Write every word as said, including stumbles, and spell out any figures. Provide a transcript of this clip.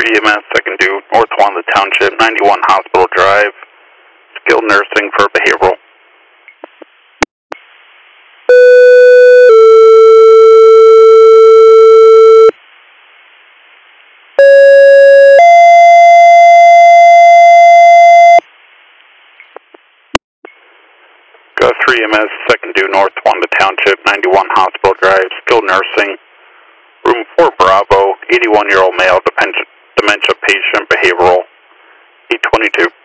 three E M S, second due, North Wanda Township, ninety-one Hospital Drive, skilled nursing for behavioral. Go three E M S, second due, North Wanda Township, ninety-one Hospital Drive, skilled nursing, room four Bravo, eighty-one-year-old male, dementia, dementia patient, behavioral, eight twenty-two.